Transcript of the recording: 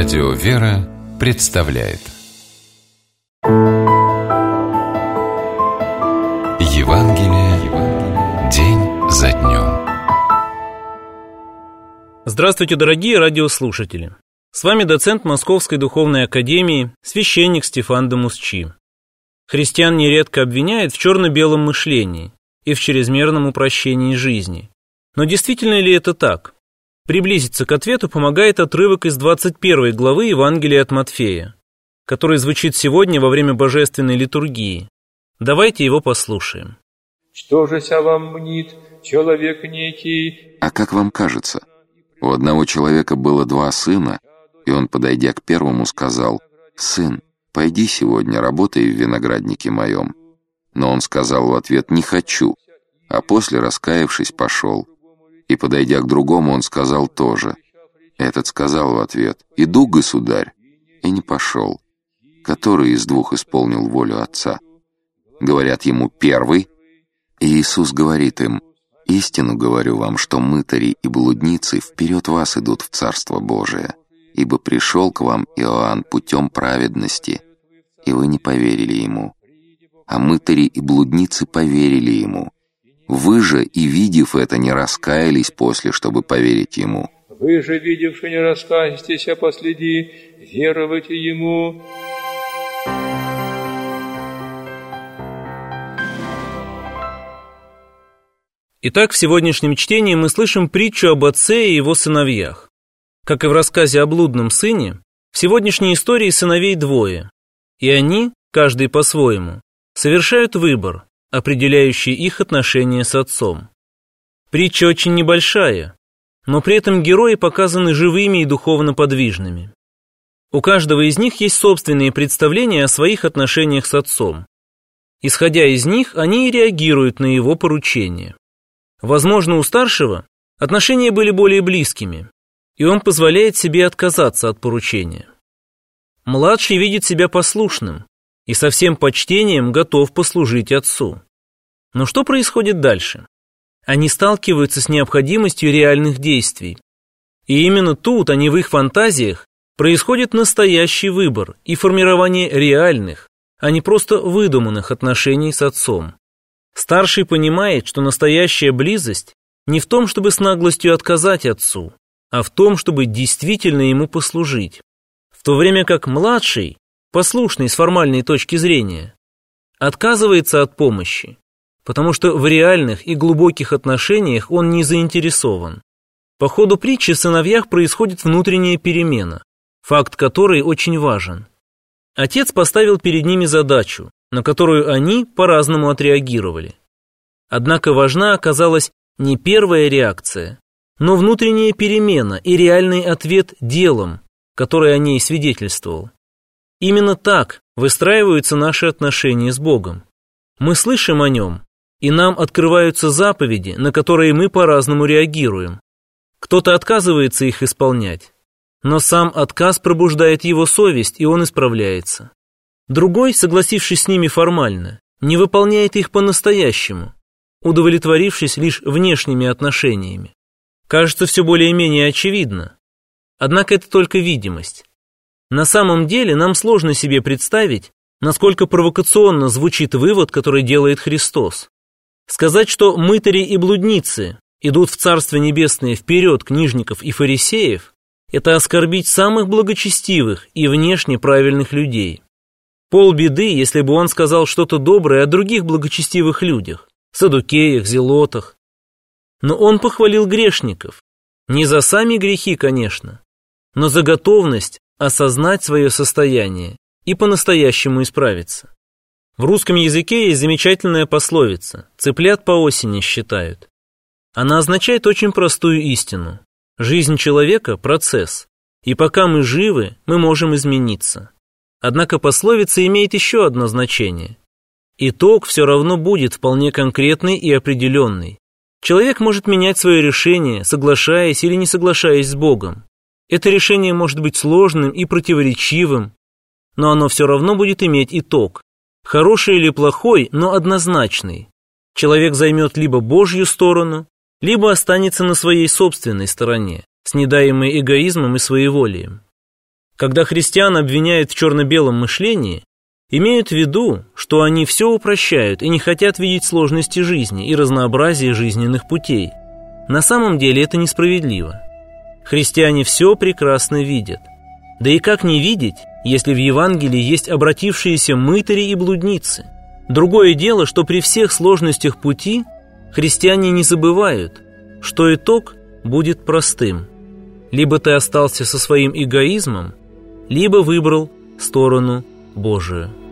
Радио «Вера» представляет Евангелие день за днем. Здравствуйте, дорогие радиослушатели! С вами доцент Московской Духовной Академии, священник Стефан де Мусчи. Христиан нередко обвиняют в черно-белом мышлении и в чрезмерном упрощении жизни. Но действительно ли это так? Приблизиться к ответу помогает отрывок из 21 главы Евангелия от Матфея, который звучит сегодня во время божественной литургии. Давайте его послушаем. «Что же ся вам мнит человек некий?» А как вам кажется, у одного человека было 2 сына, и он, подойдя к первому, сказал: «Сын, пойди сегодня, работай в винограднике моем». Но он сказал в ответ: «Не хочу», а после, раскаявшись, пошел. И, подойдя к другому, он сказал тоже. Этот сказал в ответ: «Иду, государь», и не пошел. Который из 2 исполнил волю отца? Говорят ему: первый. И Иисус говорит им: «Истину говорю вам, что мытари и блудницы вперед вас идут в Царство Божие, ибо пришел к вам Иоанн путем праведности, и вы не поверили ему, а мытари и блудницы поверили ему. Вы же, и видев это, не раскаялись после, чтобы поверить ему». «Вы же, видевши, не раскаетесь, а последи веруйте ему». Итак, в сегодняшнем чтении мы слышим притчу об отце и его сыновьях. Как и в рассказе о блудном сыне, в сегодняшней истории сыновей 2, и они, каждый по-своему, совершают выбор, определяющий их отношения с отцом. Притча очень небольшая, но при этом герои показаны живыми и духовно подвижными. У каждого из них есть собственные представления о своих отношениях с отцом. Исходя из них, они и реагируют на его поручения. Возможно, у старшего отношения были более близкими, и он позволяет себе отказаться от поручения. Младший видит себя послушным и со всем почтением готов послужить отцу. Но что происходит дальше? Они сталкиваются с необходимостью реальных действий. И именно тут, а не в их фантазиях, происходит настоящий выбор и формирование реальных, а не просто выдуманных отношений с отцом. Старший понимает, что настоящая близость не в том, чтобы с наглостью отказать отцу, а в том, чтобы действительно ему послужить. В то время как младший, послушный с формальной точки зрения, отказывается от помощи, потому что в реальных и глубоких отношениях он не заинтересован. По ходу притчи в сыновьях происходит внутренняя перемена, факт которой очень важен. Отец поставил перед ними задачу, на которую они по-разному отреагировали. Однако важна оказалась не первая реакция, но внутренняя перемена и реальный ответ делом, который о ней свидетельствовал. Именно так выстраиваются наши отношения с Богом. Мы слышим о Нем, и нам открываются заповеди, на которые мы по-разному реагируем. Кто-то отказывается их исполнять, но сам отказ пробуждает его совесть, и он исправляется. Другой, согласившись с ними формально, не выполняет их по-настоящему, удовлетворившись лишь внешними отношениями. Кажется, все более-менее очевидно. Однако это только видимость. На самом деле нам сложно себе представить, насколько провокационно звучит вывод, который делает Христос. Сказать, что мытари и блудницы идут в Царство Небесное вперед книжников и фарисеев, это оскорбить самых благочестивых и внешне правильных людей. Полбеды, если бы он сказал что-то доброе о других благочестивых людях, саддукеях, зелотах. Но он похвалил грешников, не за сами грехи, конечно, но за готовность осознать свое состояние и по-настоящему исправиться. В русском языке есть замечательная пословица «цыплят по осени считают». Она означает очень простую истину. Жизнь человека – процесс, и пока мы живы, мы можем измениться. Однако пословица имеет еще одно значение. Итог все равно будет вполне конкретный и определенный. Человек может менять свое решение, соглашаясь или не соглашаясь с Богом. Это решение может быть сложным и противоречивым, но оно все равно будет иметь итог. Хороший или плохой, но однозначный. Человек займет либо Божью сторону, либо останется на своей собственной стороне, снедаемой эгоизмом и своеволием. Когда христиан обвиняют в черно-белом мышлении, имеют в виду, что они все упрощают и не хотят видеть сложности жизни и разнообразие жизненных путей. На самом деле это несправедливо. Христиане все прекрасно видят. Да и как не видеть, если в Евангелии есть обратившиеся мытари и блудницы? Другое дело, что при всех сложностях пути христиане не забывают, что итог будет простым. Либо ты остался со своим эгоизмом, либо выбрал сторону Божию.